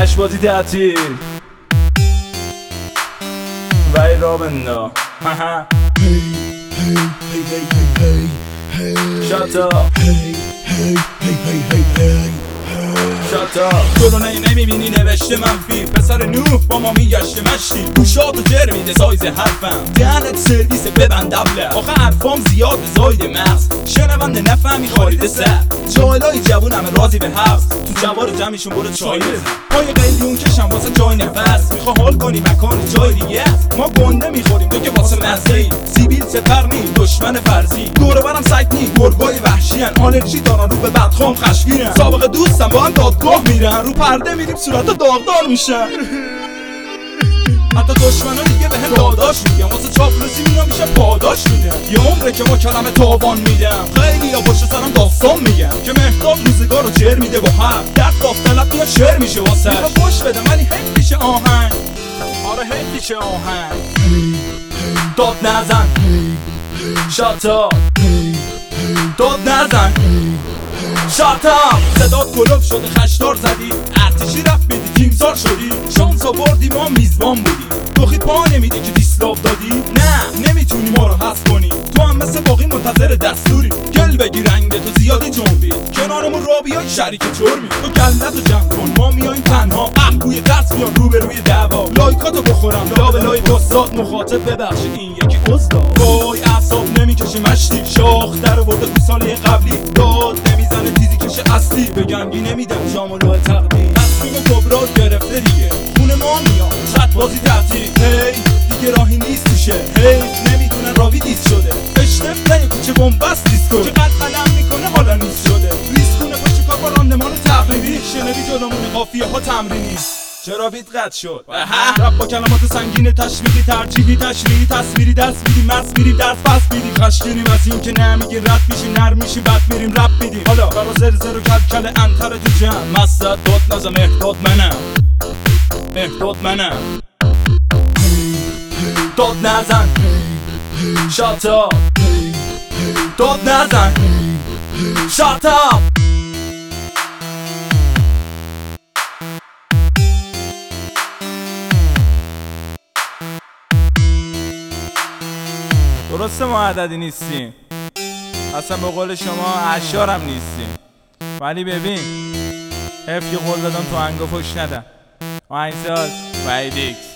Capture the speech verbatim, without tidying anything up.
لشبازی تعطیل وای را بندا Shut up Shut up تو رو نمیبینی نوشته منفی پسر نوح با ما میگشته مشتی گوشاتو جر میده سایز حرفم دهنت سرویس ببند دبله آخه حرفام زیاد زاید مغز شنونده نفهمی خارید سر جاهلای جوون همه راضی به حفظ تو جوار جمعشون برو چای بزن پای قلیون کشم واسه جای نفس میخوا حال کنی مکان جای دیگه است ما گنده میخوریم تو که واسه مزه ای سیبیل سپر نی دشمن فرضی دوره برم سایت نی گرگای وحشی ان آلرژی دارن رو به بدخوام خشمگینن سابقه دوستم با هم دادگاه میرن رو پرده میریم صورت داغدار میشن حتی دشمنا دیگه به هم داداش میگم واسه چاپلوسی میام میشه پاداش میدم یه عمره که ما کلمه تاوان میدم خیلی یا پشت سرم داستان میگم که مهداد روزگار رو جر میده با هم درد دافتلت میاد شعر میشه واسه میخوا پشت بدم ولی حیف میشه آهنگ آره حیف میشه آهنگ داد نزن Shut up داد نزن Shut up صدات گلوب شده خشدار زدی ارتشی رفت بدی تیمسار شدی شانس آوردی ما میزبان بودی دوخی پا نمیده که دیسلاف دادی نه نمیتونی ما رو حذف کنی تو هم مثل باقی منتظر دستوری گل بگی رنگ تو زیادی جنبی کنارمون را بیای شریک جرمی تو گلت رو جمع کن ما میاییم تنها قهگوی درس بیان رو به روی دعوا لایکاتو بخورم لابلای استاد مخاطب ببخشید این یکی استاد وای اعصاب نمیکشه مشتی شاخ در ورده تو ساله قبلی داد نمیزنه تیزی کشه اصلی به گنگی نمیدم جاملو تقدیر تصمیم کبرا گرفته دیگه خونه ما میاد خط بازی تعطیل هی دیگه راهی نیست توشه هی نمیدونن راوی دیست شده اشتف نه کوچه بومبست دیسکو که قد علم میکنه حالا نیست شده ریسکونه پشت کار با راندمان تقریبی شنوی جلومون قافیه ها تمرینی چرا بیت قد شد رب با کلمات سنگین تشویقی ترجیحی تشریحی تصویری درس میدیم مرس میریم درس پس میدیم خشکیریم از این که نمیگه رد میشی نرم میشی بد میریم رب میدیم حالا برا زر زر و کل کل انتر تو جمع مستد داد نازم مهداد منم مهداد منم داد نزن Shut up داد نزن Shut up درسته ما عددی نیستیم اصلا به قول شما اشعار هم نیستیم ولی ببین حیف که قول دادم تو هنگا فش ندم آهنگساز وحید ایکس